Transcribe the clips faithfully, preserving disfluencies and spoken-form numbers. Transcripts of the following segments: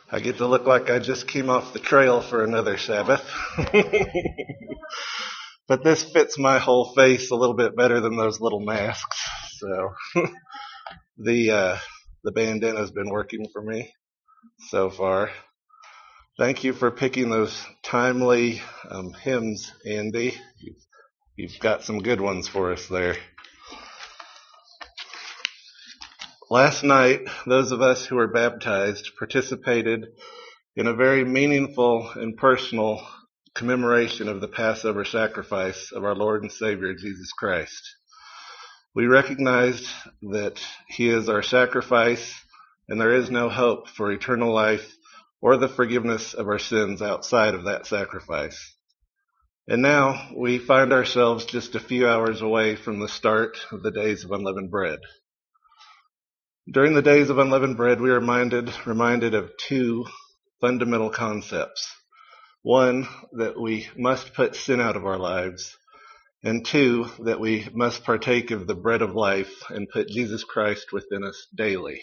I get to look like I just came off the trail for another Sabbath. But this fits my whole face a little bit better than those little masks. So the uh, the bandana's been working for me so far. Thank you for picking those timely um, hymns, Andy. You've, you've got some good ones for us there. Last night, those of us who were baptized participated in a very meaningful and personal commemoration of the Passover sacrifice of our Lord and Savior, Jesus Christ. We recognized that He is our sacrifice, and there is no hope for eternal life or the forgiveness of our sins outside of that sacrifice. And now we find ourselves just a few hours away from the start of the Days of Unleavened Bread. During the Days of Unleavened Bread, we are reminded, reminded of two fundamental concepts. One, that we must put sin out of our lives. And two, that we must partake of the bread of life and put Jesus Christ within us daily.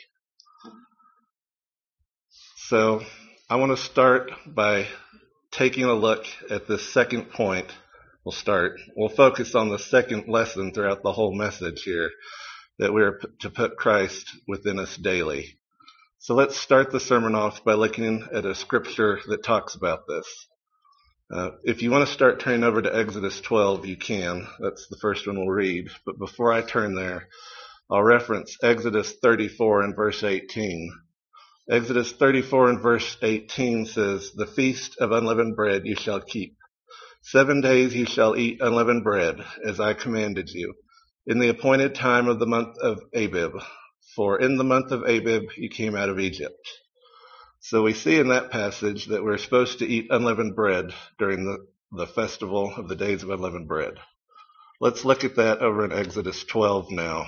So I want to start by taking a look at this second point. We'll start. We'll focus on the second lesson throughout the whole message here, that we are to put Christ within us daily. So let's start the sermon off by looking at a scripture that talks about this. Uh, if you want to start turning over to Exodus twelve, you can. That's the first one we'll read. But before I turn there, I'll reference Exodus thirty-four and verse eighteen. Exodus thirty-four and verse eighteen says, "The feast of unleavened bread you shall keep. Seven days you shall eat unleavened bread, as I commanded you, in the appointed time of the month of Abib. For in the month of Abib you came out of Egypt." So we see in that passage that we're supposed to eat unleavened bread during the, the festival of the Days of Unleavened Bread. Let's look at that over in Exodus twelve now.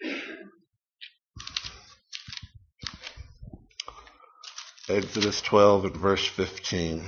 Exodus twelve and verse fifteen.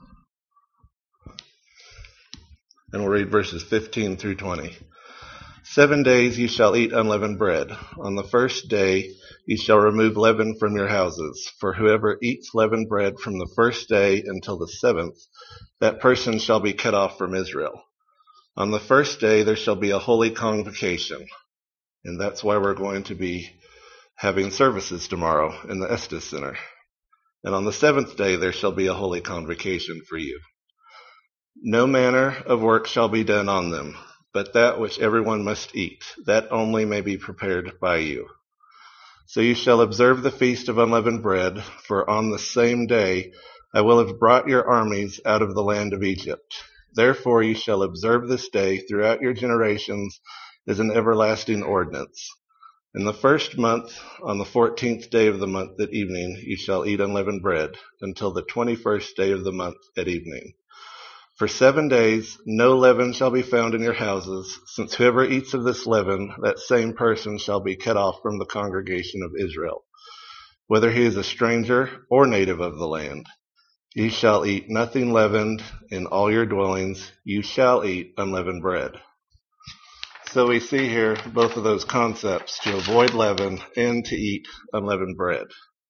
And we'll read verses fifteen through twenty. "Seven days you shall eat unleavened bread. On the first day you shall remove leaven from your houses. For whoever eats leavened bread from the first day until the seventh, that person shall be cut off from Israel. On the first day there shall be a holy convocation." And that's why we're going to be having services tomorrow in the Estes Center. "And on the seventh day there shall be a holy convocation for you. No manner of work shall be done on them, but that which everyone must eat, that only may be prepared by you. So you shall observe the feast of unleavened bread, for on the same day I will have brought your armies out of the land of Egypt. Therefore you shall observe this day throughout your generations as an everlasting ordinance. In the first month, on the fourteenth day of the month at evening, you shall eat unleavened bread, until the twenty-first day of the month at evening. For seven days no leaven shall be found in your houses, since whoever eats of this leaven, that same person shall be cut off from the congregation of Israel, whether he is a stranger or native of the land. You shall eat nothing leavened in all your dwellings. You shall eat unleavened bread." So we see here both of those concepts, to avoid leaven and to eat unleavened bread.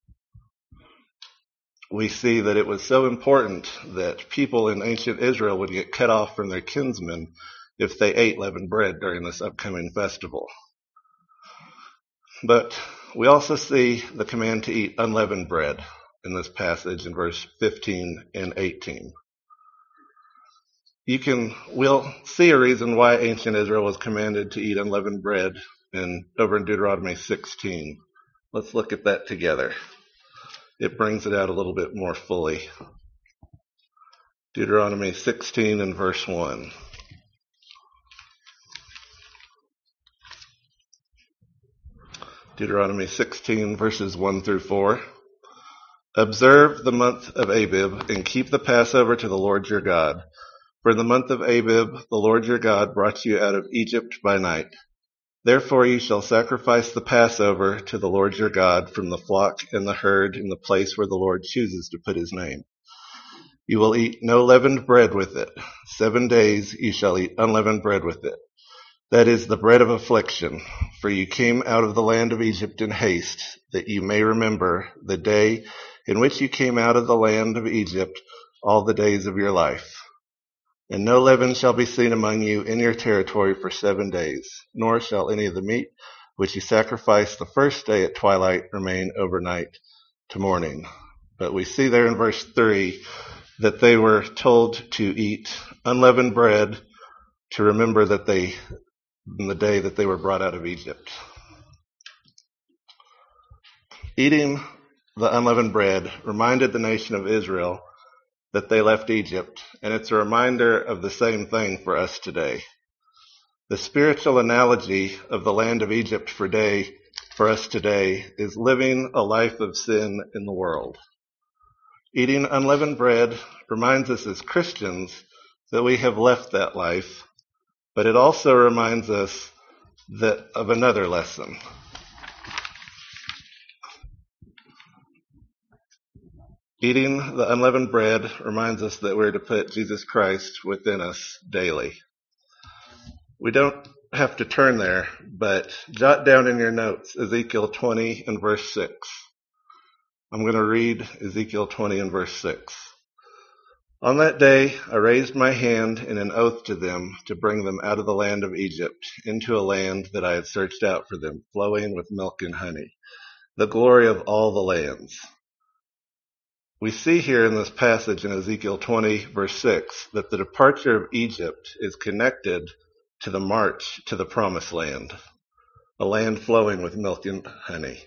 We see that it was so important that people in ancient Israel would get cut off from their kinsmen if they ate leavened bread during this upcoming festival. But we also see the command to eat unleavened bread in this passage in verse fifteen and eighteen. You can, we'll see a reason why ancient Israel was commanded to eat unleavened bread in, over in Deuteronomy sixteen. Let's look at that together. It brings it out a little bit more fully. Deuteronomy sixteen and verse one. Deuteronomy sixteen verses one through four. "Observe the month of Abib and keep the Passover to the Lord your God. For in the month of Abib the Lord your God brought you out of Egypt by night. Therefore you shall sacrifice the Passover to the Lord your God from the flock and the herd in the place where the Lord chooses to put his name. You will eat no leavened bread with it. Seven days you shall eat unleavened bread with it. That is the bread of affliction. For you came out of the land of Egypt in haste, that you may remember the day in which you came out of the land of Egypt all the days of your life. And no leaven shall be seen among you in your territory for seven days, nor shall any of the meat which you sacrifice the first day at twilight remain overnight to morning. But we see there in verse three that they were told to eat unleavened bread to remember that they, in the day that they were brought out of Egypt. Eating the unleavened bread reminded the nation of Israel that they left Egypt, and it's a reminder of the same thing for us today. The spiritual analogy of the land of Egypt for day, for us today is living a life of sin in the world. Eating unleavened bread reminds us as Christians that we have left that life, but it also reminds us that of another lesson. Eating the unleavened bread reminds us that we're to put Jesus Christ within us daily. We don't have to turn there, but jot down in your notes Ezekiel twenty and verse six. I'm going to read Ezekiel twenty and verse six. On that day I raised my hand in an oath to them to bring them out of the land of Egypt into a land that I had searched out for them, flowing with milk and honey, the glory of all the lands. We see here in this passage in Ezekiel twenty, verse six, that the departure of Egypt is connected to the march to the promised land, a land flowing with milk and honey.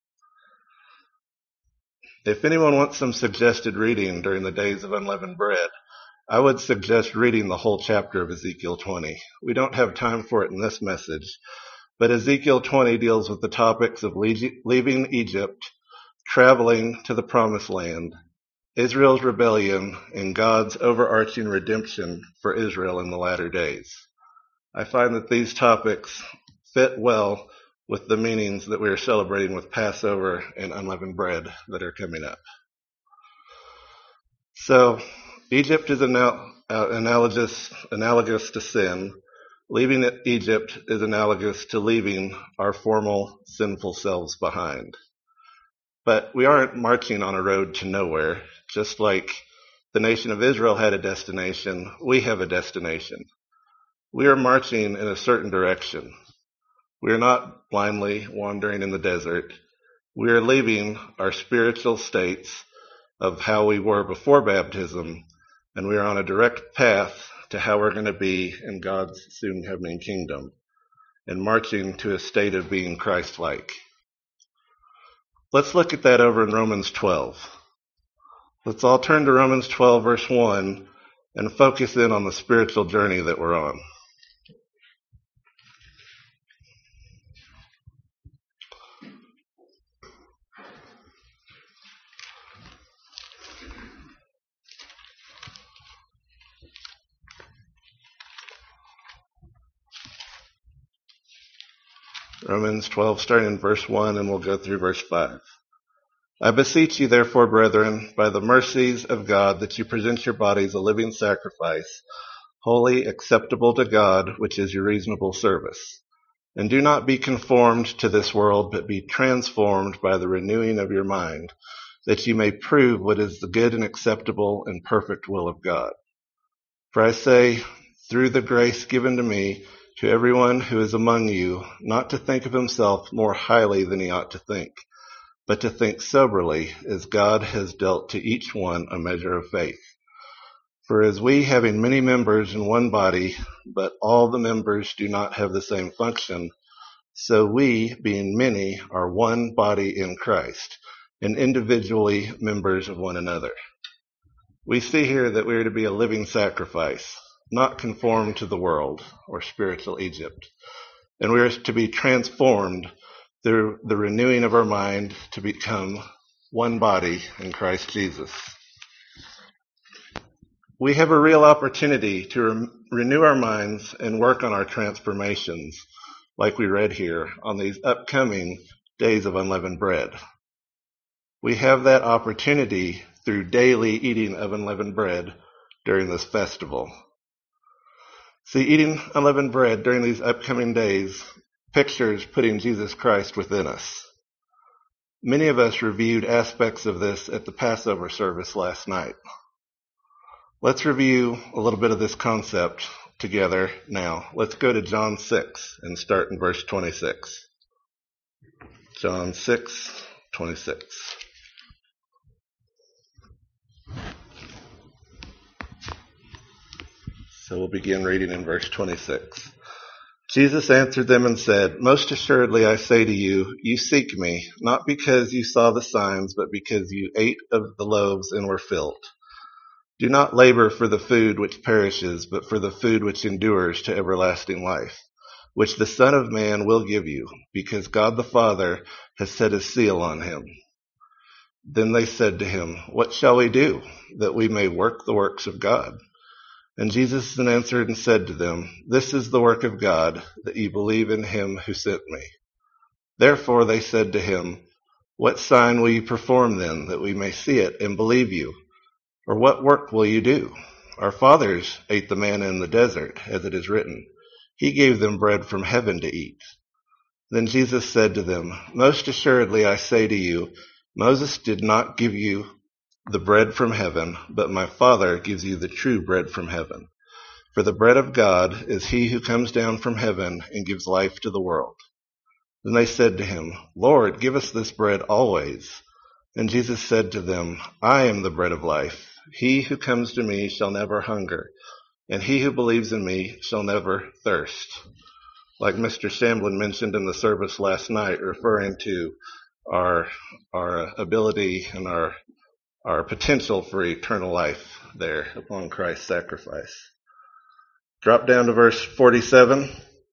If anyone wants some suggested reading during the days of unleavened bread, I would suggest reading the whole chapter of Ezekiel twenty. We don't have time for it in this message, but Ezekiel twenty deals with the topics of leaving Egypt, traveling to the promised land, Israel's rebellion, and God's overarching redemption for Israel in the latter days. I find that these topics fit well with the meanings that we are celebrating with Passover and unleavened bread that are coming up. So, Egypt is anal- uh, analogous, analogous to sin. Leaving Egypt is analogous to leaving our formal sinful selves behind. But we aren't marching on a road to nowhere. Just like the nation of Israel had a destination, we have a destination. We are marching in a certain direction. We are not blindly wandering in the desert. We are leaving our spiritual states of how we were before baptism, and we are on a direct path to how we're going to be in God's soon coming kingdom, and marching to a state of being Christ-like. Let's look at that over in Romans twelve. Let's all turn to Romans twelve, verse one, and focus in on the spiritual journey that we're on. Romans twelve, starting in verse one, and we'll go through verse five. I beseech you, therefore, brethren, by the mercies of God, that you present your bodies a living sacrifice, holy, acceptable to God, which is your reasonable service. And do not be conformed to this world, but be transformed by the renewing of your mind, that you may prove what is the good and acceptable and perfect will of God. For I say, through the grace given to me, to everyone who is among you, not to think of himself more highly than he ought to think, but to think soberly, as God has dealt to each one a measure of faith. For as we, having many members in one body, but all the members do not have the same function, so we, being many, are one body in Christ, and individually members of one another. We see here that we are to be a living sacrifice, not conformed to the world or spiritual Egypt, and we are to be transformed through the renewing of our mind to become one body in Christ Jesus. We have a real opportunity to re- renew our minds and work on our transformations, like we read here, on these upcoming days of unleavened bread. We have that opportunity through daily eating of unleavened bread during this festival. See, eating unleavened bread during these upcoming days pictures putting Jesus Christ within us. Many of us reviewed aspects of this at the Passover service last night. Let's review a little bit of this concept together now. Let's go to John six and start in verse twenty-six. John six, twenty-six. So we'll begin reading in verse twenty-six. Jesus answered them and said, "Most assuredly I say to you, you seek me, not because you saw the signs, but because you ate of the loaves and were filled. Do not labor for the food which perishes, but for the food which endures to everlasting life, which the Son of Man will give you, because God the Father has set his seal on him." Then they said to him, "What shall we do, that we may work the works of God?" And Jesus answered and said to them, "This is the work of God, that ye believe in him who sent me." Therefore they said to him, "What sign will you perform then, that we may see it and believe you? Or what work will you do? Our fathers ate the manna in the desert, as it is written, He gave them bread from heaven to eat." Then Jesus said to them, "Most assuredly I say to you, Moses did not give you the bread from heaven, but my Father gives you the true bread from heaven. For the bread of God is he who comes down from heaven and gives life to the world." Then they said to him, "Lord, give us this bread always." And Jesus said to them, "I am the bread of life. He who comes to me shall never hunger, and he who believes in me shall never thirst." Like Mister Shamblin mentioned in the service last night, referring to our our ability and our our potential for eternal life there upon Christ's sacrifice. Drop down to verse forty-seven.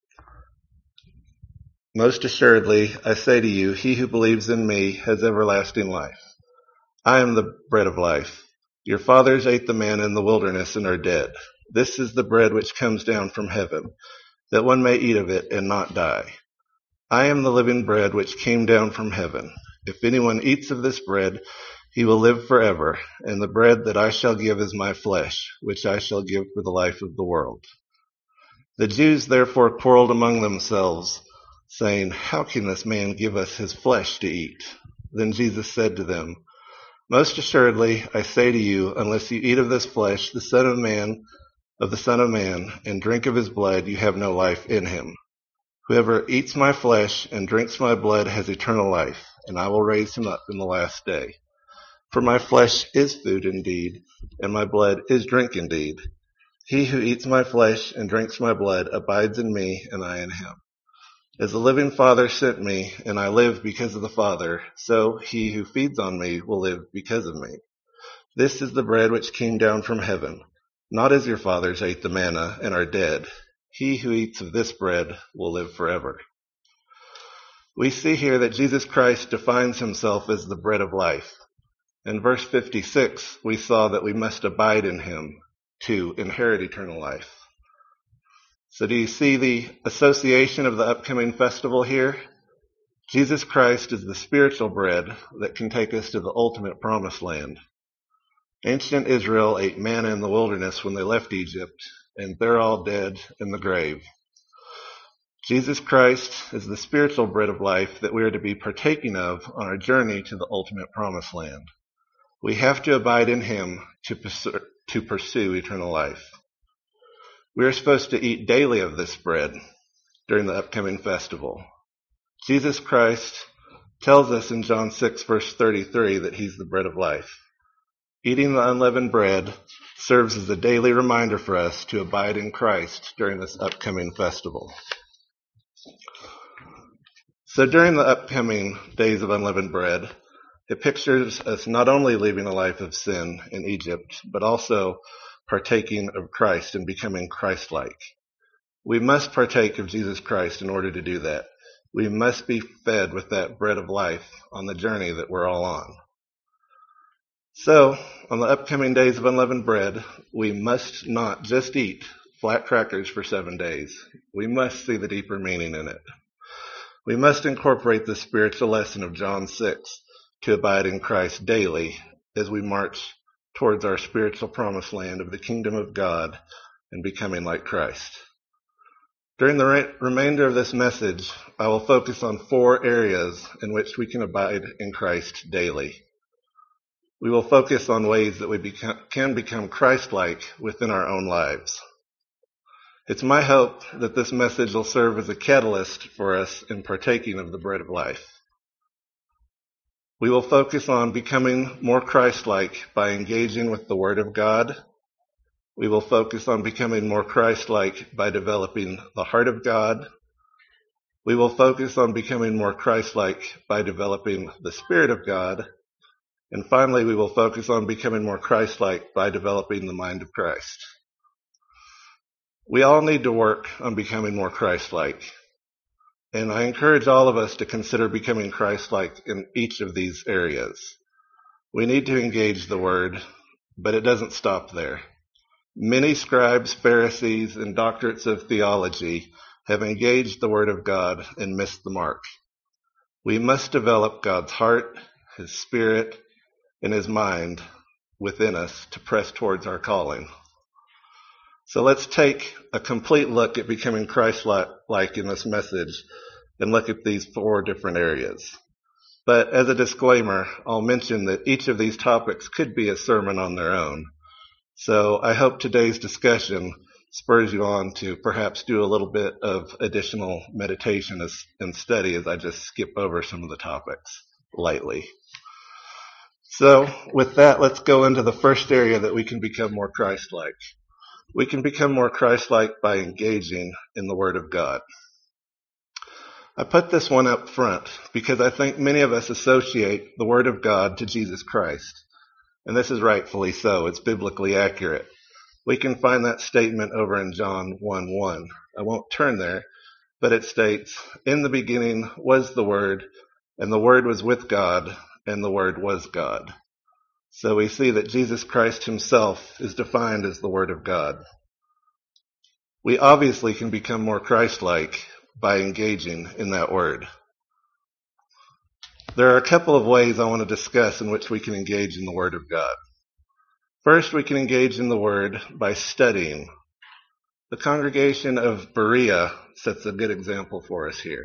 "Most assuredly, I say to you, he who believes in me has everlasting life. I am the bread of life. Your fathers ate the manna in the wilderness and are dead. This is the bread which comes down from heaven, that one may eat of it and not die. I am the living bread which came down from heaven. If anyone eats of this bread, he will live forever, and the bread that I shall give is my flesh, which I shall give for the life of the world." The Jews therefore quarreled among themselves, saying, "How can this man give us his flesh to eat?" Then Jesus said to them, "Most assuredly I say to you, unless you eat of this flesh, the Son of Man, of the Son of Man, and drink of his blood, you have no life in him. Whoever eats my flesh and drinks my blood has eternal life, and I will raise him up in the last day. For my flesh is food indeed, and my blood is drink indeed. He who eats my flesh and drinks my blood abides in me, and I in him. As the living Father sent me, and I live because of the Father, so he who feeds on me will live because of me. This is the bread which came down from heaven, not as your fathers ate the manna and are dead. He who eats of this bread will live forever." We see here that Jesus Christ defines himself as the bread of life. In verse fifty-six, we saw that we must abide in him to inherit eternal life. So do you see the association of the upcoming festival here? Jesus Christ is the spiritual bread that can take us to the ultimate promised land. Ancient Israel ate manna in the wilderness when they left Egypt, and they're all dead in the grave. Jesus Christ is the spiritual bread of life that we are to be partaking of on our journey to the ultimate promised land. We have to abide in him to pursue, to pursue eternal life. We are supposed to eat daily of this bread during the upcoming festival. Jesus Christ tells us in John six, verse thirty-three, that he's the bread of life. Eating the unleavened bread serves as a daily reminder for us to abide in Christ during this upcoming festival. So during the upcoming days of unleavened bread, it pictures us not only living a life of sin in Egypt, but also partaking of Christ and becoming Christ-like. We must partake of Jesus Christ in order to do that. We must be fed with that bread of life on the journey that we're all on. So, on the upcoming days of unleavened bread, we must not just eat flat crackers for seven days. We must see the deeper meaning in it. We must incorporate the spiritual lesson of John six to abide in Christ daily as we march towards our spiritual promised land of the kingdom of God and becoming like Christ. During the re- remainder of this message, I will focus on four areas in which we can abide in Christ daily. We will focus on ways that we become, can become Christ-like within our own lives. It's my hope that this message will serve as a catalyst for us in partaking of the bread of life. We will focus on becoming more Christ-like by engaging with the Word of God. We will focus on becoming more Christ-like by developing the heart of God. We will focus on becoming more Christ-like by developing the Spirit of God. And finally, we will focus on becoming more Christ-like by developing the mind of Christ. We all need to work on becoming more Christ-like. And I encourage all of us to consider becoming Christ-like in each of these areas. We need to engage the Word, but it doesn't stop there. Many scribes, Pharisees, and doctorates of theology have engaged the Word of God and missed the mark. We must develop God's heart, His Spirit, and His mind within us to press towards our calling. So let's take a complete look at becoming Christ-like in this message and look at these four different areas. But as a disclaimer, I'll mention that each of these topics could be a sermon on their own. So I hope today's discussion spurs you on to perhaps do a little bit of additional meditation and study as I just skip over some of the topics lightly. So with that, let's go into the first area that we can become more Christ-like. We can become more Christ-like by engaging in the Word of God. I put this one up front because I think many of us associate the Word of God to Jesus Christ. And this is rightfully so. It's biblically accurate. We can find that statement over in John one one. I won't turn there, but it states, "In the beginning was the Word, and the Word was with God, and the Word was God." So we see that Jesus Christ Himself is defined as the Word of God. We obviously can become more Christ-like by engaging in that Word. There are a couple of ways I want to discuss in which we can engage in the Word of God. First, we can engage in the Word by studying. The congregation of Berea sets a good example for us here.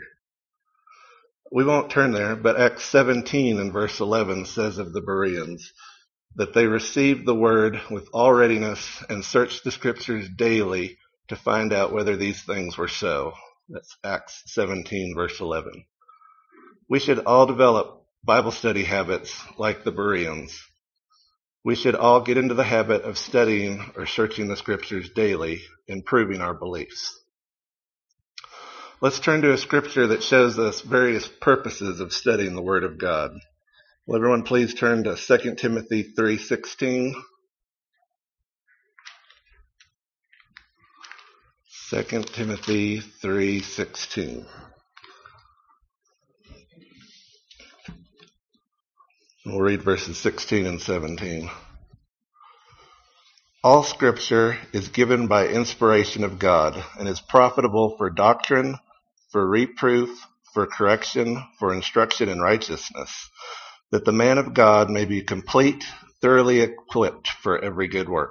We won't turn there, but Acts seventeen and verse eleven says of the Bereans that they received the Word with all readiness and searched the Scriptures daily to find out whether these things were so. That's Acts seventeen, verse eleven. We should all develop Bible study habits like the Bereans. We should all get into the habit of studying or searching the Scriptures daily, improving our beliefs. Let's turn to a scripture that shows us various purposes of studying the Word of God. Will everyone please turn to Second Timothy three sixteen. Second Timothy three sixteen. We'll read verses sixteen and seventeen. All Scripture is given by inspiration of God and is profitable for doctrine, for reproof, for correction, for instruction in righteousness, that the man of God may be complete, thoroughly equipped for every good work.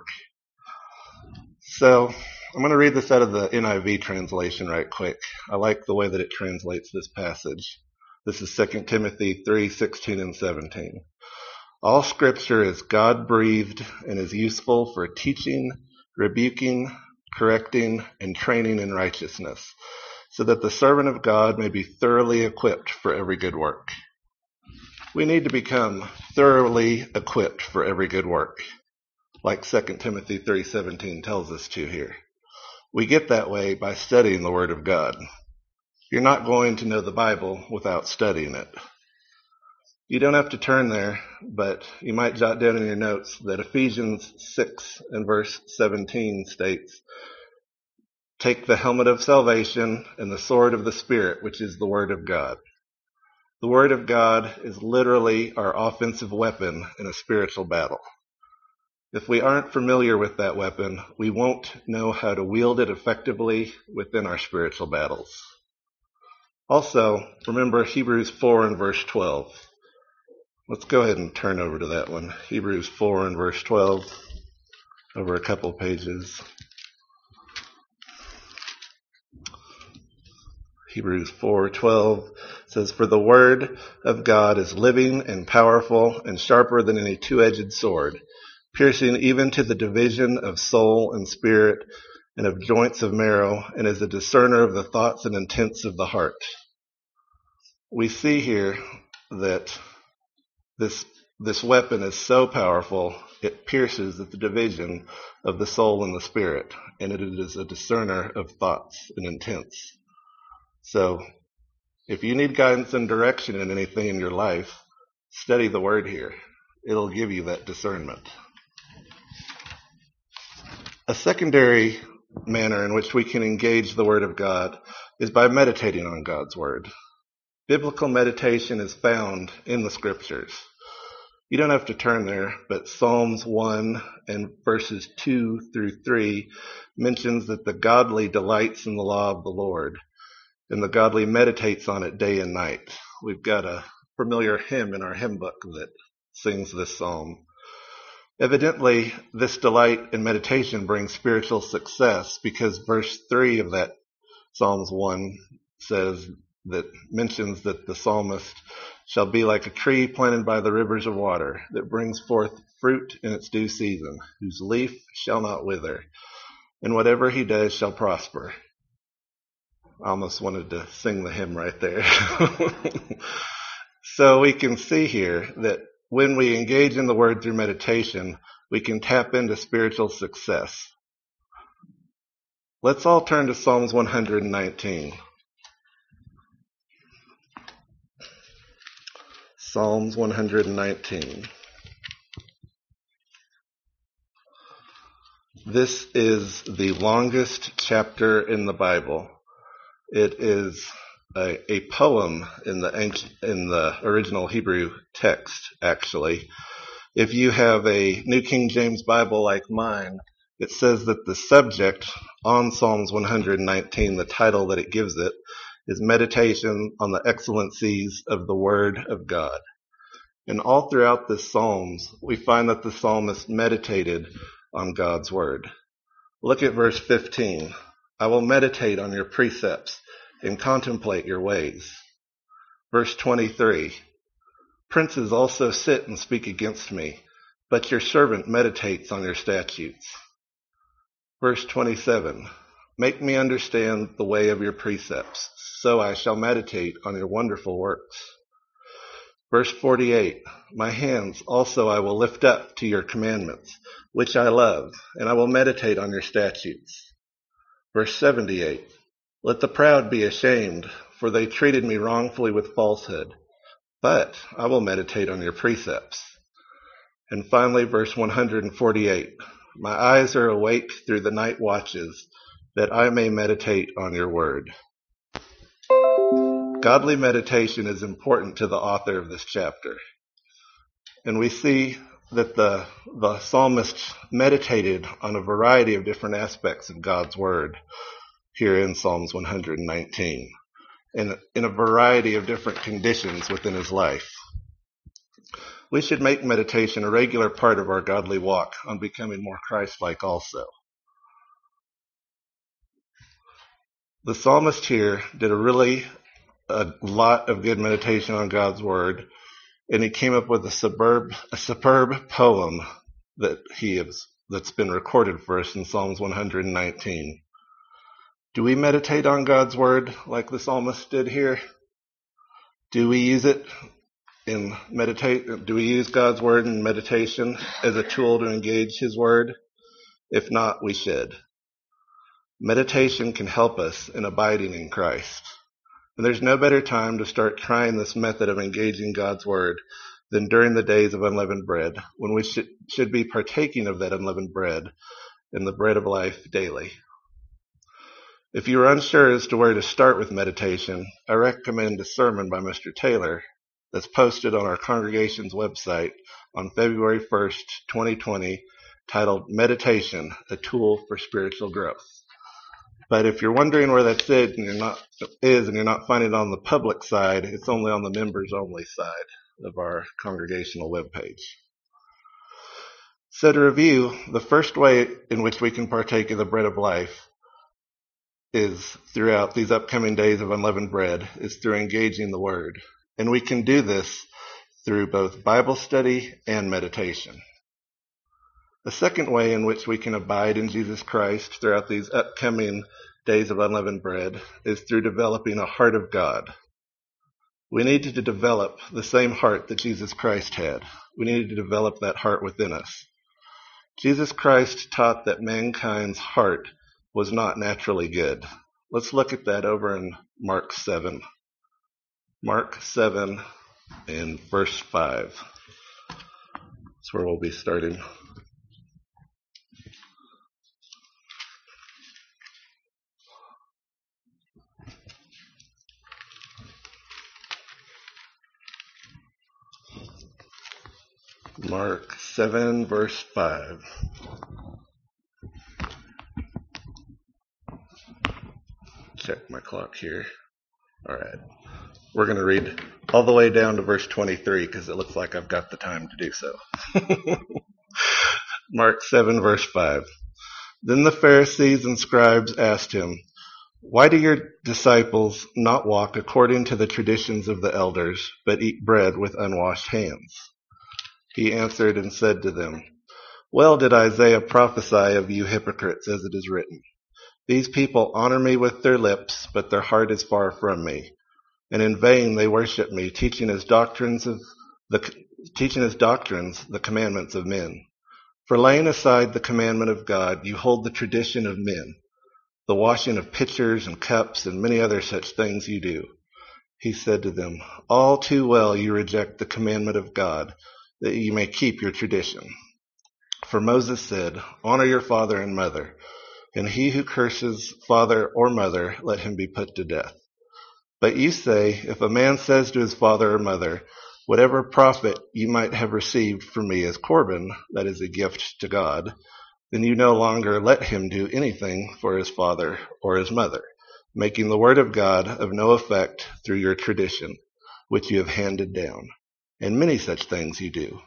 So, I'm going to read this out of the N I V translation right quick. I like the way that it translates this passage. This is Second Timothy three sixteen and seventeen. All Scripture is God-breathed and is useful for teaching, rebuking, correcting, and training in righteousness, so that the servant of God may be thoroughly equipped for every good work. We need to become thoroughly equipped for every good work, like Second Timothy three seventeen tells us to here. We get that way by studying the Word of God. You're not going to know the Bible without studying it. You don't have to turn there, but you might jot down in your notes that Ephesians six and verse seventeen states, "Take the helmet of salvation and the sword of the Spirit, which is the Word of God." The Word of God is literally our offensive weapon in a spiritual battle. If we aren't familiar with that weapon, we won't know how to wield it effectively within our spiritual battles. Also, remember Hebrews four and verse twelve. Let's go ahead and turn over to that one. Hebrews four and verse twelve, over a couple pages. Hebrews four twelve says, "For the word of God is living and powerful and sharper than any two-edged sword, piercing even to the division of soul and spirit and of joints of marrow, and is a discerner of the thoughts and intents of the heart." We see here that this this weapon is so powerful, it pierces at the division of the soul and the spirit, and it is a discerner of thoughts and intents. So, if you need guidance and direction in anything in your life, study the word here. It'll give you that discernment. A secondary manner in which we can engage the word of God is by meditating on God's word. Biblical meditation is found in the scriptures. You don't have to turn there, but Psalms one and verses two through three mentions that the godly delights in the law of the Lord, and the godly meditates on it day and night. We've got a familiar hymn in our hymn book that sings this psalm. Evidently, this delight and meditation brings spiritual success, because verse three of that Psalms one says that mentions that the psalmist shall be like a tree planted by the rivers of water, that brings forth fruit in its due season, whose leaf shall not wither, and whatever he does shall prosper. I almost wanted to sing the hymn right there. So we can see here that when we engage in the word through meditation, we can tap into spiritual success. Let's all turn to Psalms one hundred nineteen. Psalms one hundred nineteen. This is the longest chapter in the Bible. It is a, a poem in the ancient, in the original Hebrew text, actually. If you have a New King James Bible like mine, it says that the subject on Psalms one hundred nineteen, the title that it gives it, is Meditation on the Excellencies of the Word of God. And all throughout this Psalms, we find that the psalmist meditated on God's Word. Look at verse fifteen. "I will meditate on your precepts and contemplate your ways." Verse twenty-three. "Princes also sit and speak against me, but your servant meditates on your statutes." Verse twenty-seven. "Make me understand the way of your precepts, so I shall meditate on your wonderful works." Verse forty-eight. "My hands also I will lift up to your commandments, which I love, and I will meditate on your statutes." Verse seventy-eight. "Let the proud be ashamed, for they treated me wrongfully with falsehood, but I will meditate on your precepts." And finally, verse one hundred forty-eight. "My eyes are awake through the night watches, that I may meditate on your word." Godly meditation is important to the author of this chapter. And we see that the, the psalmist meditated on a variety of different aspects of God's word here in Psalms one hundred nineteen, in, in a variety of different conditions within his life. We should make meditation a regular part of our godly walk on becoming more Christ-like also. The psalmist here did a really a lot of good meditation on God's word, and he came up with a superb, a superb poem that he has, that's been recorded for us in Psalms one hundred nineteen. Do we meditate on God's word like the psalmist did here? Do we use it in meditate? Do we use God's word in meditation as a tool to engage his word? If not, we should. Meditation can help us in abiding in Christ. And there's no better time to start trying this method of engaging God's word than during the days of unleavened bread, when we should, should be partaking of that unleavened bread and the bread of life daily. If you are unsure as to where to start with meditation, I recommend a sermon by Mister Taylor that's posted on our congregation's website on February first, twenty twenty, titled Meditation, a Tool for Spiritual Growth. But if you're wondering where that's it and you're not is and you're not finding it on the public side, it's only on the members only side of our congregational webpage. So to review, the first way in which we can partake of the bread of life is throughout these upcoming days of unleavened bread is through engaging the Word. And we can do this through both Bible study and meditation. The second way in which we can abide in Jesus Christ throughout these upcoming days of unleavened bread is through developing a heart of God. We need to develop the same heart that Jesus Christ had. We need to develop that heart within us. Jesus Christ taught that mankind's heart was not naturally good. Let's look at that over in Mark seven. Mark seven and verse five. That's where we'll be starting. Mark seven, verse five. Check my clock here. All right. We're going to read all the way down to verse twenty-three because it looks like I've got the time to do so. Mark seven, verse five. Then the Pharisees and scribes asked him, "Why do your disciples not walk according to the traditions of the elders, but eat bread with unwashed hands?" He answered and said to them, "Well did Isaiah prophesy of you hypocrites, as it is written, 'These people honor me with their lips, but their heart is far from me. And in vain they worship me, teaching as doctrines of the teaching as doctrines the commandments of men. For laying aside the commandment of God, you hold the tradition of men. The washing of pitchers and cups and many other such things you do." He said to them, "All too well you reject the commandment of God, that you may keep your tradition. For Moses said, 'Honor your father and mother,' and he who curses father or mother, let him be put to death. But you say, if a man says to his father or mother, 'Whatever profit you might have received from me as Corban,' that is a gift to God, then you no longer let him do anything for his father or his mother, making the word of God of no effect through your tradition, which you have handed down. And many such things you do."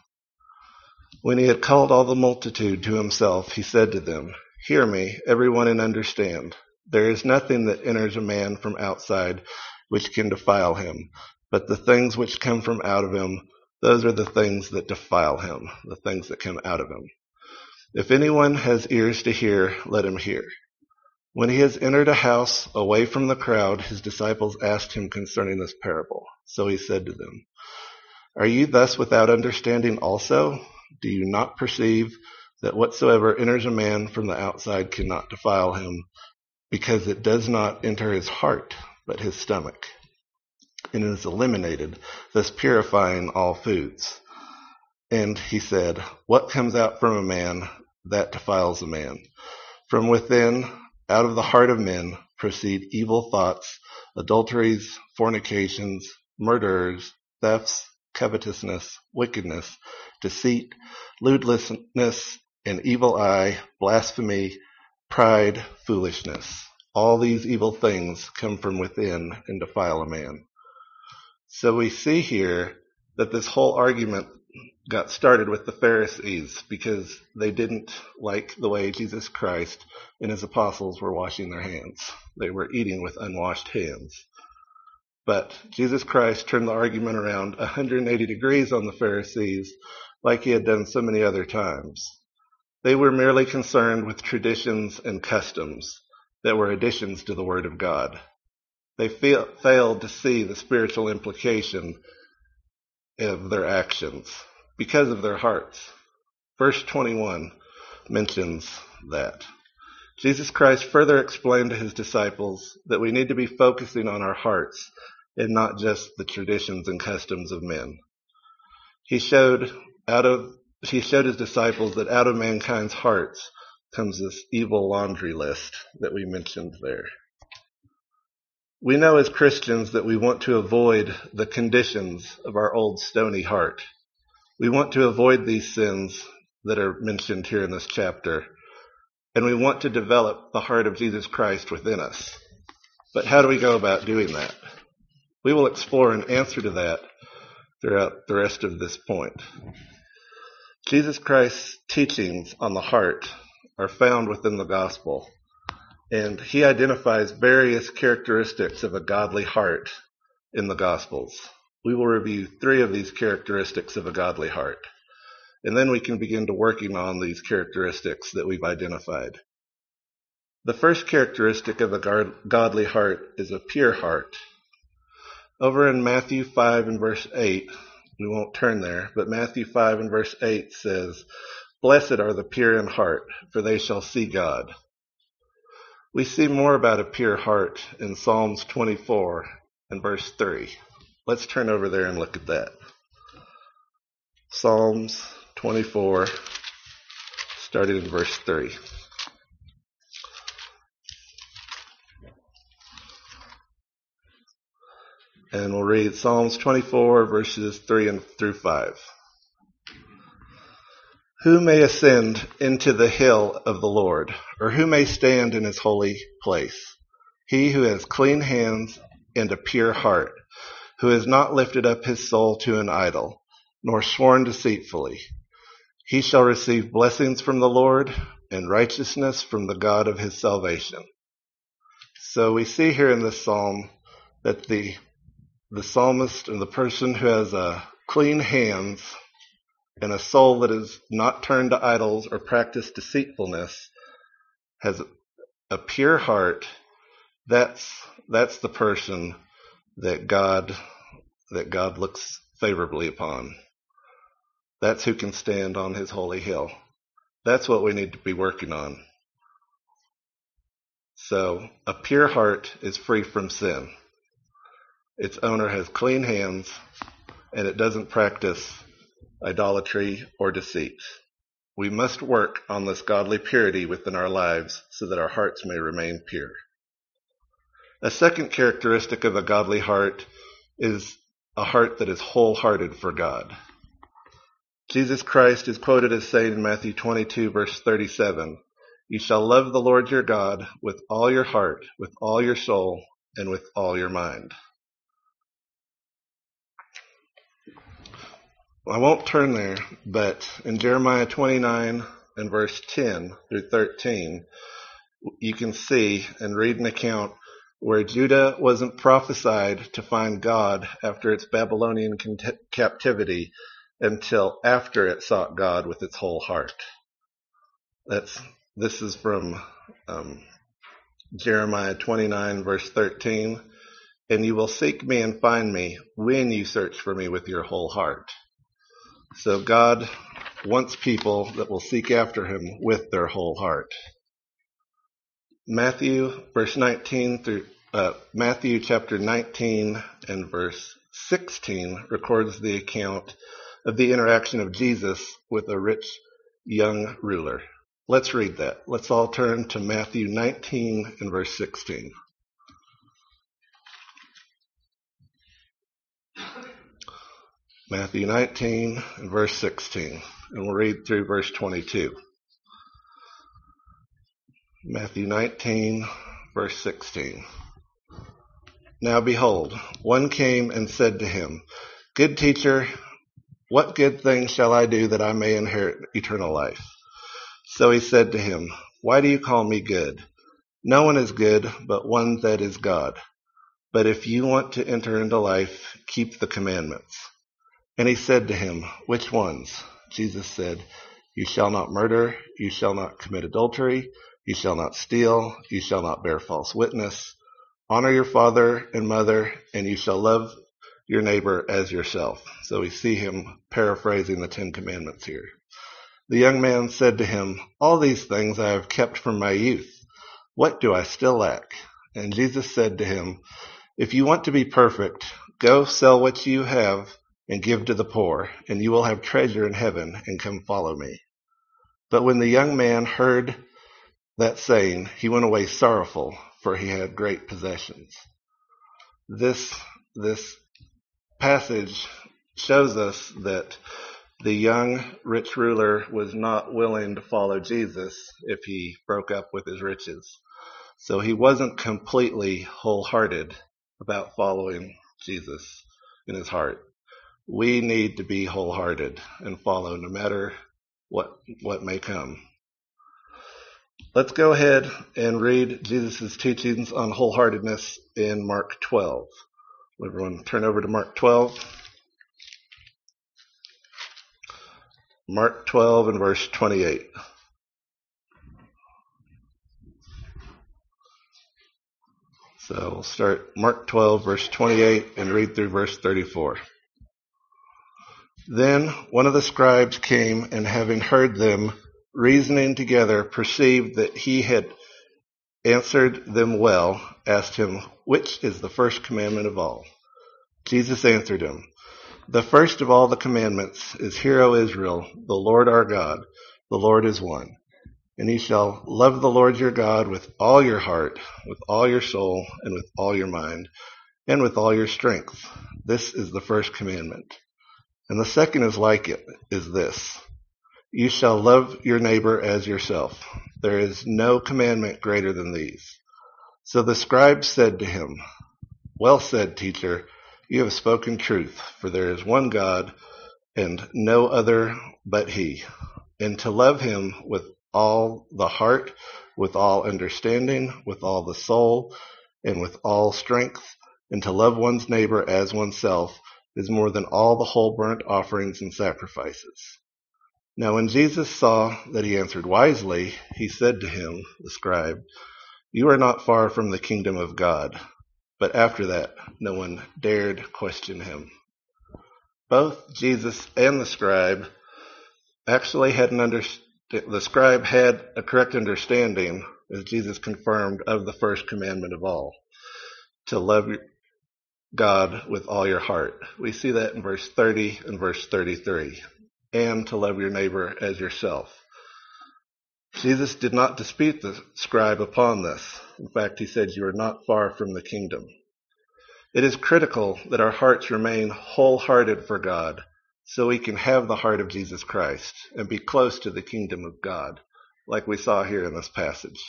When he had called all the multitude to himself, he said to them, "Hear me, everyone, and understand. There is nothing that enters a man from outside which can defile him, but the things which come from out of him, those are the things that defile him, the things that come out of him. If anyone has ears to hear, let him hear." When he has entered a house away from the crowd, his disciples asked him concerning this parable. So he said to them, "Are you thus without understanding also? Do you not perceive that whatsoever enters a man from the outside cannot defile him, because it does not enter his heart, but his stomach, and is eliminated, thus purifying all foods?" And he said, "What comes out from a man, that defiles a man. From within, out of the heart of men, proceed evil thoughts, adulteries, fornications, murderers, thefts, covetousness, wickedness, deceit, lewdness, an evil eye, blasphemy, pride, foolishness. All these evil things come from within and defile a man." So we see here that this whole argument got started with the Pharisees because they didn't like the way Jesus Christ and his apostles were washing their hands. They were eating with unwashed hands. But Jesus Christ turned the argument around one hundred eighty degrees on the Pharisees, like he had done so many other times. They were merely concerned with traditions and customs that were additions to the Word of God. They fa- failed to see the spiritual implication of their actions because of their hearts. Verse twenty-one mentions that. Jesus Christ further explained to his disciples that we need to be focusing on our hearts and not just the traditions and customs of men. He showed out of he showed his disciples that out of mankind's hearts comes this evil laundry list that we mentioned there. We know as Christians that we want to avoid the conditions of our old stony heart. We want to avoid these sins that are mentioned here in this chapter, and we want to develop the heart of Jesus Christ within us. But how do we go about doing that? We will explore an answer to that throughout the rest of this point. Jesus Christ's teachings on the heart are found within the gospel. And he identifies various characteristics of a godly heart in the Gospels. We will review three of these characteristics of a godly heart. And then we can begin to working on these characteristics that we've identified. The first characteristic of a godly heart is a pure heart. Over in Matthew five and verse eight, we won't turn there, but Matthew five and verse eight says, "Blessed are the pure in heart, for they shall see God." We see more about a pure heart in Psalms twenty-four and verse three. Let's turn over there and look at that. Psalms twenty-four, starting in verse three. And we'll read Psalms twenty-four, verses three and through five. Who may ascend into the hill of the Lord, or who may stand in his holy place? He who has clean hands and a pure heart, who has not lifted up his soul to an idol, nor sworn deceitfully. He shall receive blessings from the Lord and righteousness from the God of his salvation. So we see here in this psalm that the the psalmist and the person who has a clean hands and a soul that is not turned to idols or practiced deceitfulness has a pure heart. That's that's the person that God that God looks favorably upon. That's who can stand on his holy hill. That's what we need to be working on. So a pure heart is free from sin. Its owner has clean hands, and it doesn't practice idolatry or deceit. We must work on this godly purity within our lives so that our hearts may remain pure. A second characteristic of a godly heart is a heart that is wholehearted for God. Jesus Christ is quoted as saying in Matthew twenty-two, verse thirty-seven, "You shall love the Lord your God with all your heart, with all your soul, and with all your mind." I won't turn there, but in Jeremiah twenty-nine and verse ten through thirteen, you can see and read an account where Judah wasn't prophesied to find God after its Babylonian captivity until after it sought God with its whole heart. That's this is from um, Jeremiah twenty-nine verse thirteen. "And you will seek me and find me when you search for me with your whole heart." So God wants people that will seek after him with their whole heart. Matthew verse nineteen through uh, Matthew chapter nineteen and verse sixteen records the account of the interaction of Jesus with a rich young ruler. Let's read that. Let's all turn to Matthew nineteen and verse sixteen. Matthew nineteen and verse sixteen, and we'll read through verse twenty-two. Matthew nineteen, verse sixteen. "Now behold, one came and said to him, 'Good teacher, what good thing shall I do that I may inherit eternal life?' So he said to him, 'Why do you call me good? No one is good but one, that is God. But if you want to enter into life, keep the commandments.' And he said to him, 'Which ones?' Jesus said, 'You shall not murder, you shall not commit adultery, you shall not steal, you shall not bear false witness, honor your father and mother, and you shall love your neighbor as yourself.'" So we see him paraphrasing the Ten Commandments here. The young man said to him, "All these things I have kept from my youth. What do I still lack?" And Jesus said to him, "If you want to be perfect, go sell what you have and give to the poor, and you will have treasure in heaven, and come follow me." But when the young man heard that saying, he went away sorrowful, for he had great possessions. This, this passage shows us that the young rich ruler was not willing to follow Jesus if he broke up with his riches. So he wasn't completely wholehearted about following Jesus in his heart. We need to be wholehearted and follow no matter what what may come. Let's go ahead and read Jesus' teachings on wholeheartedness in Mark twelve. Everyone turn over to Mark twelve. Mark twelve and verse twenty-eight. So we'll start Mark twelve, verse twenty-eight, and read through verse thirty-four. Then one of the scribes came, and having heard them reasoning together, perceived that he had answered them well, asked him, "Which is the first commandment of all?" Jesus answered him, "The first of all the commandments is, Hear, O Israel, the Lord our God, the Lord is one. And ye shall love the Lord your God with all your heart, with all your soul, and with all your mind, and with all your strength. This is the first commandment. And the second is like it, is this: You shall love your neighbor as yourself. There is no commandment greater than these." So the scribe said to him, "Well said, teacher. You have spoken truth, for there is one God, and no other but he. And to love him with all the heart, with all understanding, with all the soul, and with all strength, and to love one's neighbor as oneself, is more than all the whole burnt offerings and sacrifices." Now when Jesus saw that he answered wisely, he said to him, the scribe, "You are not far from the kingdom of God." But after that, no one dared question him. Both Jesus and the scribe actually had an understanding. The scribe had a correct understanding, as Jesus confirmed, of the first commandment of all, to love God with all your heart. We see that in verse thirty and verse thirty-three, and to love your neighbor as yourself. Jesus did not dispute the scribe upon this. In fact, he said, "You are not far from the kingdom." It is critical that our hearts remain wholehearted for God, so we can have the heart of Jesus Christ and be close to the kingdom of God, like we saw here in this passage.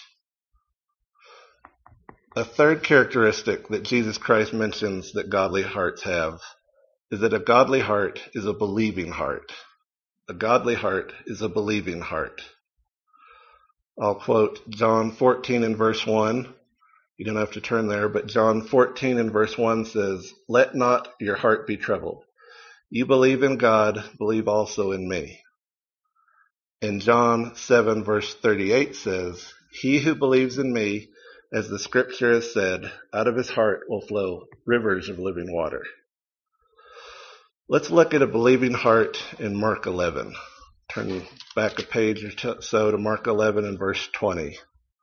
A third characteristic that Jesus Christ mentions that godly hearts have is that a godly heart is a believing heart. A godly heart is a believing heart. I'll quote John fourteen and verse one. You don't have to turn there, but John fourteen and verse one says, "Let not your heart be troubled. You believe in God, believe also in me." And John seven verse thirty-eight says, "He who believes in me, as the scripture has said, out of his heart will flow rivers of living water." Let's look at a believing heart in Mark eleven. Turn back a page or so to Mark eleven and verse twenty.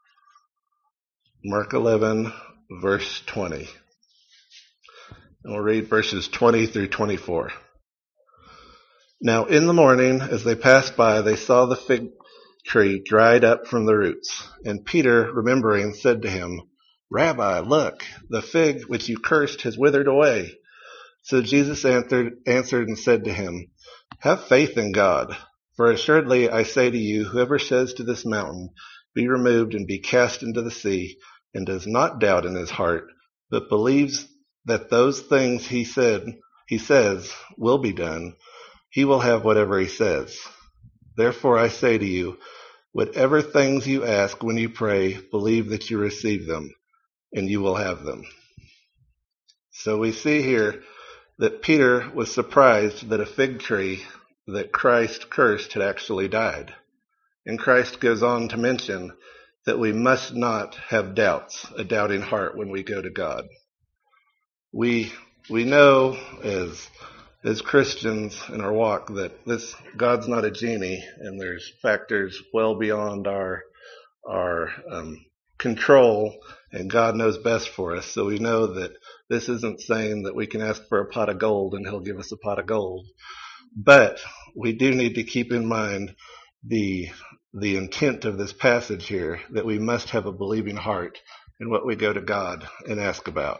Mark eleven, verse twenty. And we'll read verses twenty through twenty-four. "Now in the morning, as they passed by, they saw the fig tree dried up from the roots. And Peter, remembering, said to him, 'Rabbi, look, the fig which you cursed has withered away.' So Jesus answered, answered and said to him, 'Have faith in God. For assuredly I say to you, whoever says to this mountain, Be removed and be cast into the sea, and does not doubt in his heart, but believes that those things he said, he says will be done, he will have whatever he says. Therefore I say to you, whatever things you ask when you pray, believe that you receive them, and you will have them.'" So we see here that Peter was surprised that a fig tree that Christ cursed had actually died. And Christ goes on to mention that we must not have doubts, a doubting heart when we go to God. We we know as as Christians in our walk that this God's not a genie, and there's factors well beyond our our um, control, and God knows best for us. So we know that this isn't saying that we can ask for a pot of gold and he'll give us a pot of gold. But we do need to keep in mind the the intent of this passage here, that we must have a believing heart in what we go to God and ask about.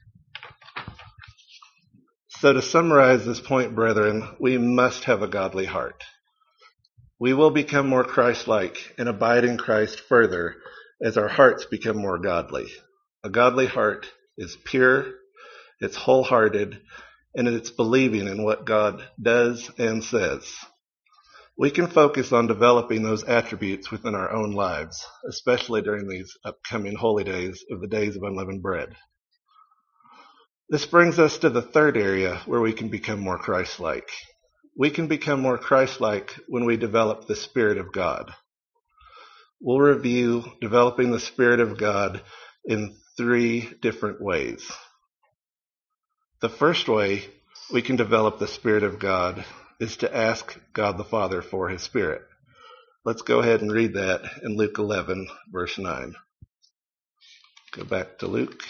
So to summarize this point, brethren, we must have a godly heart. We will become more Christ-like and abide in Christ further as our hearts become more godly. A godly heart is pure, it's wholehearted, and it's believing in what God does and says. We can focus on developing those attributes within our own lives, especially during these upcoming holy days of the days of unleavened bread. This brings us to the third area where we can become more Christ-like. We can become more Christ-like when we develop the Spirit of God. We'll review developing the Spirit of God in three different ways. The first way we can develop the Spirit of God is to ask God the Father for His Spirit. Let's go ahead and read that in Luke eleven, verse nine. Go back to Luke.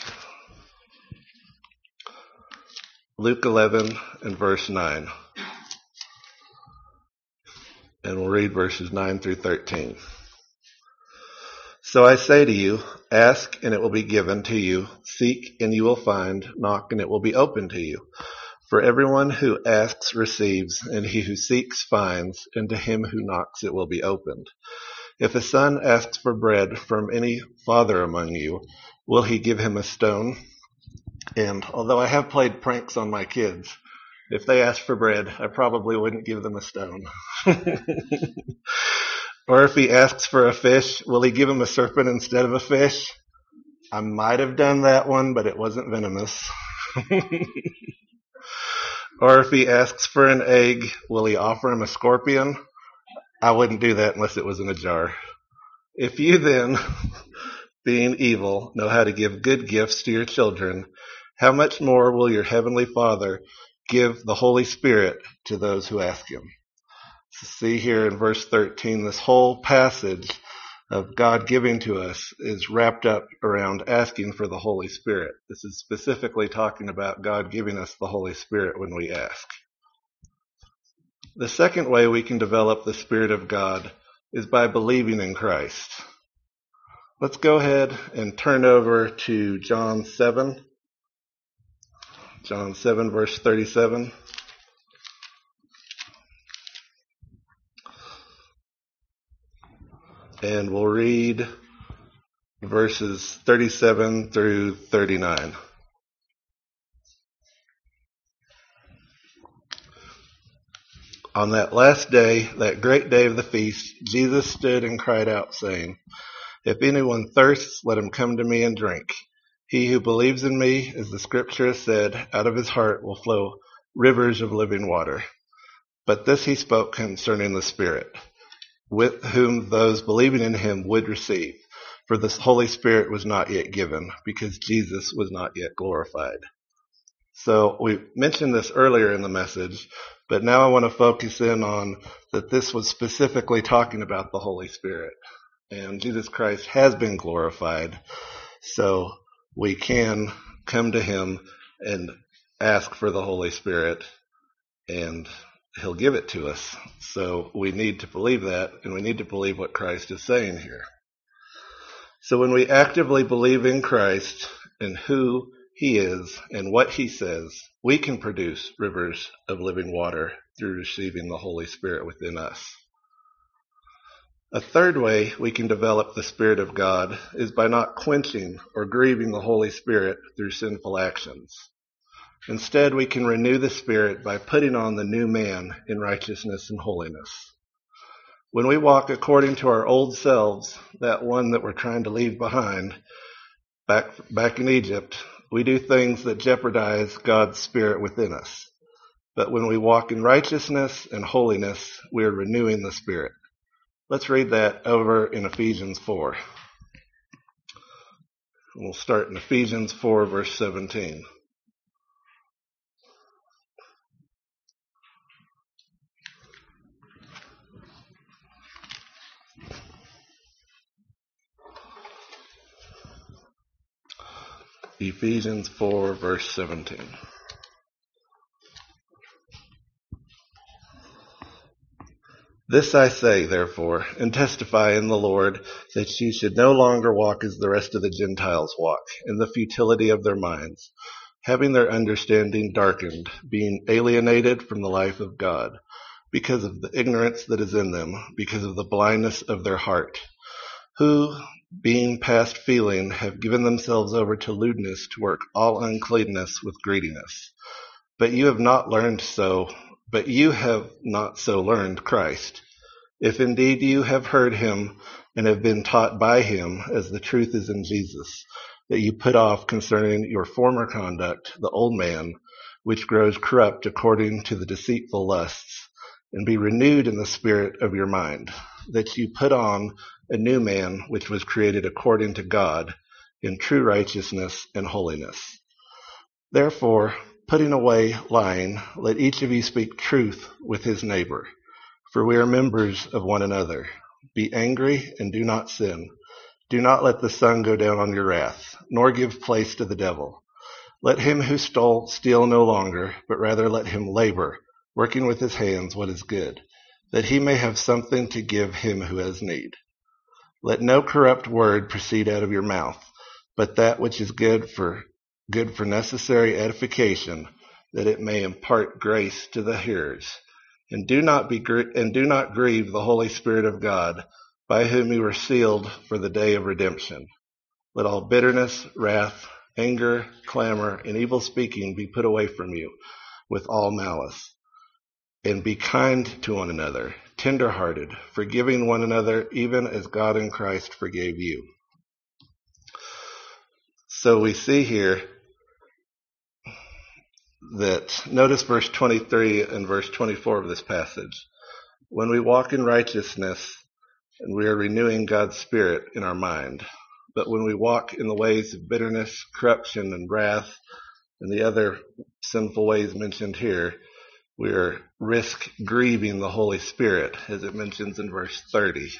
Luke eleven and verse nine. And we'll read verses nine through thirteen. So I say to you, ask and it will be given to you. Seek and you will find. Knock and it will be opened to you. For everyone who asks receives, and he who seeks finds, and to him who knocks it will be opened. If a son asks for bread from any father among you, will he give him a stone? And although I have played pranks on my kids, if they asked for bread, I probably wouldn't give them a stone. Or if he asks for a fish, will he give him a serpent instead of a fish? I might have done that one, but it wasn't venomous. Or if he asks for an egg, will he offer him a scorpion? I wouldn't do that unless it was in a jar. If you then, being evil, know how to give good gifts to your children, how much more will your heavenly Father give the Holy Spirit to those who ask Him? So see here in verse thirteen, this whole passage of God giving to us is wrapped up around asking for the Holy Spirit. This is specifically talking about God giving us the Holy Spirit when we ask. The second way we can develop the Spirit of God is by believing in Christ. Let's go ahead and turn over to John seven. John seven, verse thirty-seven. And we'll read verses thirty-seven through thirty-nine. On that last day, that great day of the feast, Jesus stood and cried out, saying, If anyone thirsts, let him come to me and drink. He who believes in me, as the scripture has said, out of his heart will flow rivers of living water. But this he spoke concerning the Spirit, with whom those believing in him would receive. For the Holy Spirit was not yet given, because Jesus was not yet glorified. So we mentioned this earlier in the message, but now I want to focus in on that this was specifically talking about the Holy Spirit. And Jesus Christ has been glorified, so we can come to him and ask for the Holy Spirit, and he'll give it to us. So we need to believe that, and we need to believe what Christ is saying here. So when we actively believe in Christ and who he is and what he says, we can produce rivers of living water through receiving the Holy Spirit within us. A third way we can develop the Spirit of God is by not quenching or grieving the Holy Spirit through sinful actions. Instead, we can renew the Spirit by putting on the new man in righteousness and holiness. When we walk according to our old selves, that one that we're trying to leave behind, back, back in Egypt, we do things that jeopardize God's Spirit within us. But when we walk in righteousness and holiness, we are renewing the Spirit. Let's read that over in Ephesians four. We'll start in Ephesians four, verse seventeen. Ephesians four, verse seventeen. This I say, therefore, and testify in the Lord, that you should no longer walk as the rest of the Gentiles walk, in the futility of their minds, having their understanding darkened, being alienated from the life of God, because of the ignorance that is in them, because of the blindness of their heart, who, being past feeling, have given themselves over to lewdness to work all uncleanness with greediness. But you have not learned so, but you have not so learned Christ. If indeed you have heard him and have been taught by him, as the truth is in Jesus, that you put off concerning your former conduct the old man, which grows corrupt according to the deceitful lusts, and be renewed in the spirit of your mind, that you put on a new man, which was created according to God, in true righteousness and holiness. Therefore, putting away lying, let each of you speak truth with his neighbor, for we are members of one another. Be angry and do not sin. Do not let the sun go down on your wrath, nor give place to the devil. Let him who stole steal no longer, but rather let him labor, working with his hands what is good, that he may have something to give him who has need. Let no corrupt word proceed out of your mouth, but that which is good for good for necessary edification, that it may impart grace to the hearers. And do not be and do not grieve the Holy Spirit of God, by whom you were sealed for the day of redemption. Let all bitterness, wrath, anger, clamor, and evil speaking be put away from you, with all malice. And be kind to one another, tender-hearted, forgiving one another, even as God in Christ forgave you. So we see here that, notice verse twenty-three and verse twenty-four of this passage. When we walk in righteousness, and we are renewing God's Spirit in our mind. But when we walk in the ways of bitterness, corruption, and wrath, and the other sinful ways mentioned here, we are risk grieving the Holy Spirit, as it mentions in verse thirty.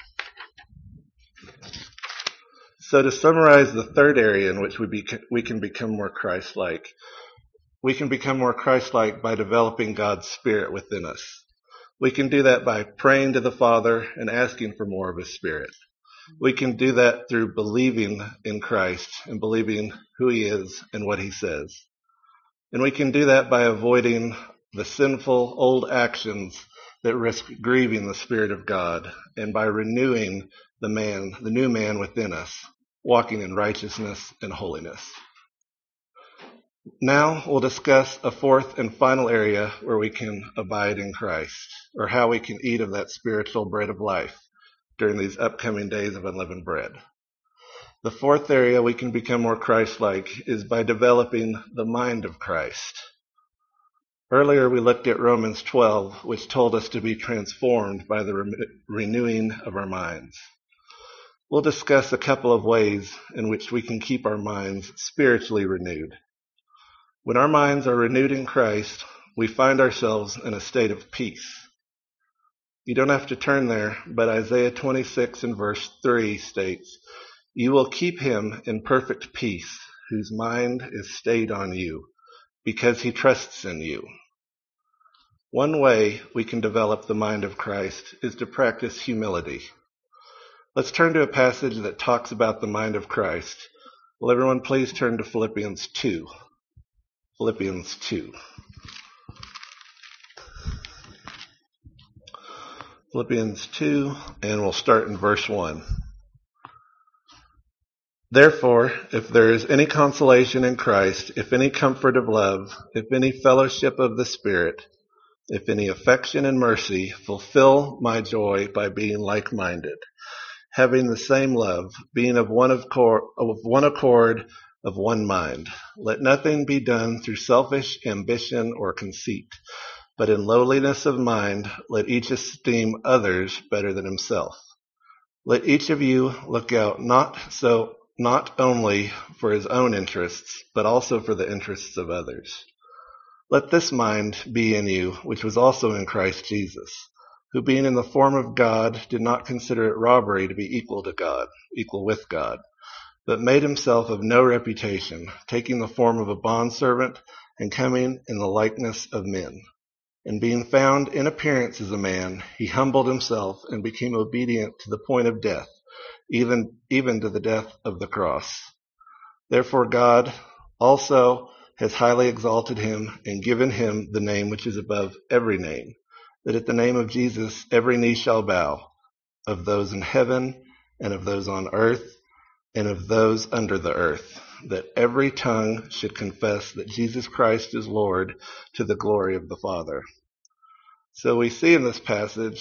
So to summarize the third area in which we, bec- we can become more Christ-like, we can become more Christ-like by developing God's Spirit within us. We can do that by praying to the Father and asking for more of His Spirit. We can do that through believing in Christ and believing who He is and what He says. And we can do that by avoiding the sinful old actions that risk grieving the Spirit of God, and by renewing the man, the new man within us, walking in righteousness and holiness. Now we'll discuss a fourth and final area where we can abide in Christ, or how we can eat of that spiritual bread of life during these upcoming days of unleavened bread. The fourth area we can become more Christ-like is by developing the mind of Christ. Earlier we looked at Romans twelve, which told us to be transformed by the re- renewing of our minds. We'll discuss a couple of ways in which we can keep our minds spiritually renewed. When our minds are renewed in Christ, we find ourselves in a state of peace. You don't have to turn there, but Isaiah twenty-six and verse three states, "You will keep him in perfect peace, whose mind is stayed on you, because he trusts in you." One way we can develop the mind of Christ is to practice humility. Let's turn to a passage that talks about the mind of Christ. Will everyone please turn to Philippians two. Philippians two. Philippians two, and we'll start in verse one. "Therefore, if there is any consolation in Christ, if any comfort of love, if any fellowship of the Spirit, if any affection and mercy, fulfill my joy by being like-minded, having the same love, being of one accord, of one accord, of one mind. Let nothing be done through selfish ambition or conceit, but in lowliness of mind, let each esteem others better than himself. Let each of you look out not so not only for his own interests, but also for the interests of others. Let this mind be in you, which was also in Christ Jesus, who being in the form of God did not consider it robbery to be equal to God, equal with God, but made himself of no reputation, taking the form of a bondservant and coming in the likeness of men. And being found in appearance as a man, he humbled himself and became obedient to the point of death, even, even to the death of the cross. Therefore God also has highly exalted him and given him the name which is above every name, that at the name of Jesus every knee shall bow, of those in heaven and of those on earth and of those under the earth, that every tongue should confess that Jesus Christ is Lord, to the glory of the Father." So we see in this passage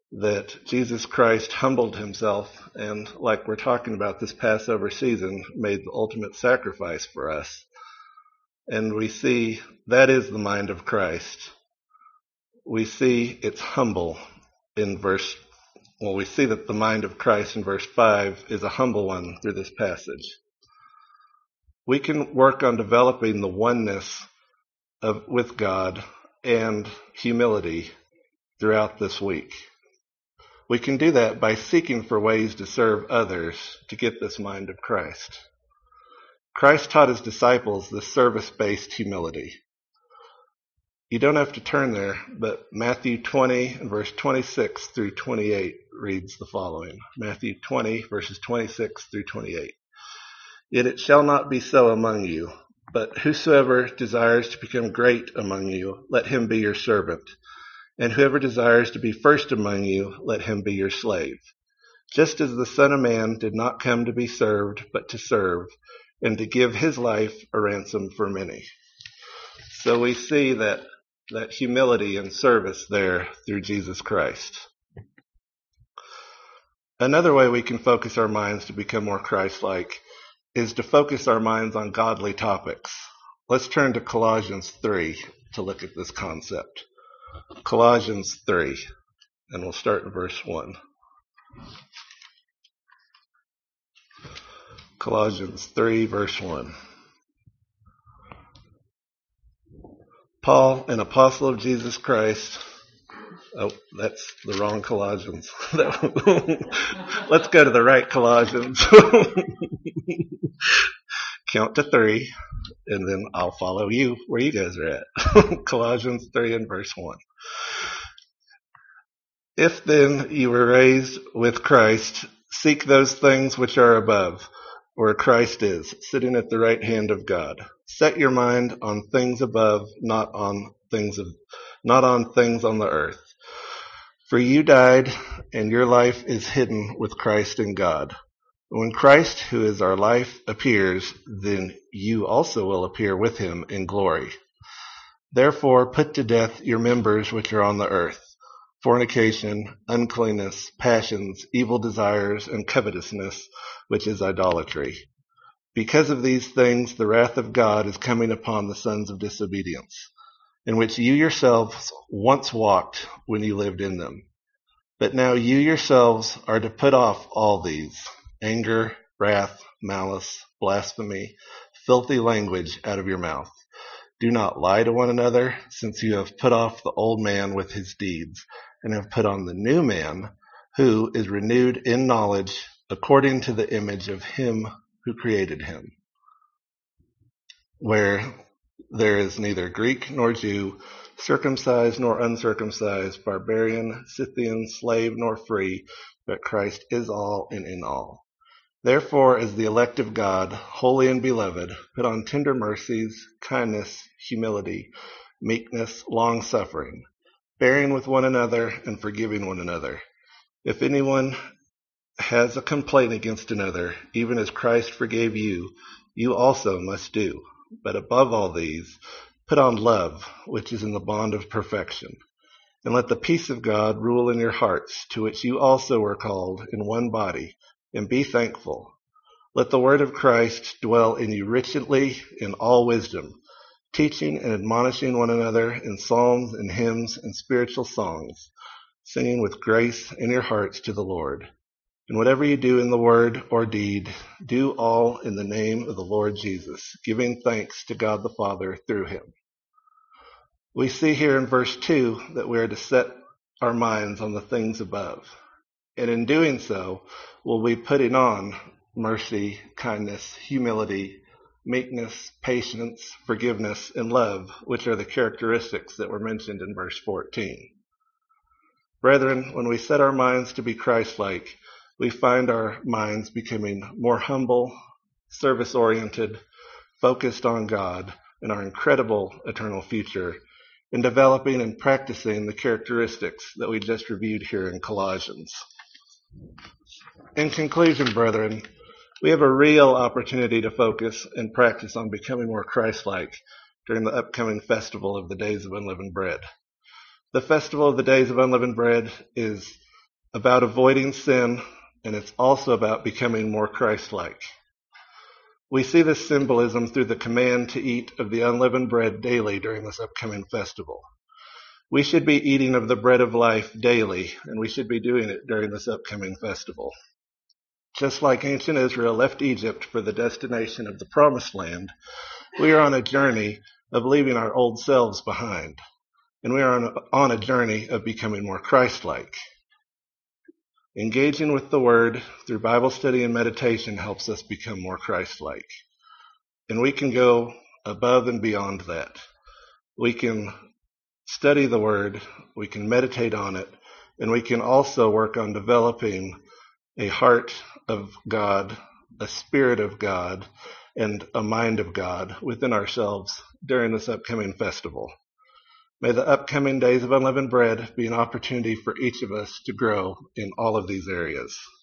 that Jesus Christ humbled himself and, like we're talking about this Passover season, made the ultimate sacrifice for us. And we see that is the mind of Christ. We see it's humble in verse, well, we see that the mind of Christ in verse five is a humble one through this passage. We can work on developing the oneness of with God and humility throughout this week. We can do that by seeking for ways to serve others to get this mind of Christ. Christ taught his disciples this service-based humility. You don't have to turn there, but Matthew twenty and verse twenty-six through twenty-eight reads the following. Matthew twenty, verses twenty-six through twenty-eight. Yet it shall not be so among you, but whosoever desires to become great among you, let him be your servant. And whoever desires to be first among you, let him be your slave. Just as the Son of Man did not come to be served, but to serve, and to give his life a ransom for many. So we see that, that humility and service there through Jesus Christ. Another way we can focus our minds to become more Christ-like is to focus our minds on godly topics. Let's turn to Colossians three to look at this concept. Colossians three, and we'll start in verse one. Colossians three, verse one. Paul, an apostle of Jesus Christ. Oh, that's the wrong Colossians. Let's go to the right Colossians. Count to three, and then I'll follow you where you guys are at. Colossians three and verse one. If then you were raised with Christ, seek those things which are above, where Christ is, sitting at the right hand of God. Set your mind on things above, not on things of, not on things on the earth. For you died, and your life is hidden with Christ in God. When Christ, who is our life, appears, then you also will appear with him in glory. Therefore put to death your members which are on the earth, fornication, uncleanness, passions, evil desires, and covetousness, which is idolatry. Because of these things the wrath of God is coming upon the sons of disobedience, in which you yourselves once walked when you lived in them. But now you yourselves are to put off all these: anger, wrath, malice, blasphemy, filthy language out of your mouth. Do not lie to one another, since you have put off the old man with his deeds, and have put on the new man, who is renewed in knowledge according to the image of him who created him. Where there is neither Greek nor Jew, circumcised nor uncircumcised, barbarian, Scythian, slave nor free, but Christ is all and in all. Therefore, as the elect of God, holy and beloved, put on tender mercies, kindness, humility, meekness, long-suffering, bearing with one another and forgiving one another. If anyone has a complaint against another, even as Christ forgave you, you also must do. But above all these, put on love, which is in the bond of perfection. And let the peace of God rule in your hearts, to which you also were called in one body, and be thankful. Let the word of Christ dwell in you richly in all wisdom, teaching and admonishing one another in psalms and hymns and spiritual songs, singing with grace in your hearts to the Lord. And whatever you do in the word or deed, do all in the name of the Lord Jesus, giving thanks to God the Father through him. We see here in verse two that we are to set our minds on the things above. And in doing so, we'll be putting on mercy, kindness, humility, meekness, patience, forgiveness, and love, which are the characteristics that were mentioned in verse fourteen. Brethren, when we set our minds to be Christ-like, we find our minds becoming more humble, service-oriented, focused on God and our incredible eternal future, in developing and practicing the characteristics that we just reviewed here in Colossians. In conclusion, brethren, we have a real opportunity to focus and practice on becoming more Christ-like during the upcoming festival of the Days of Unleavened Bread. The festival of the Days of Unleavened Bread is about avoiding sin, and it's also about becoming more Christ-like. We see this symbolism through the command to eat of the unleavened bread daily during this upcoming festival. We should be eating of the bread of life daily, and we should be doing it during this upcoming festival. Just like ancient Israel left Egypt for the destination of the Promised Land, we are on a journey of leaving our old selves behind, and we are on a, on a journey of becoming more Christ-like. Engaging with the Word through Bible study and meditation helps us become more Christ-like. And we can go above and beyond that. We can study the Word, we can meditate on it, and we can also work on developing a heart of God, a spirit of God, and a mind of God within ourselves during this upcoming festival. May the upcoming days of unleavened bread be an opportunity for each of us to grow in all of these areas.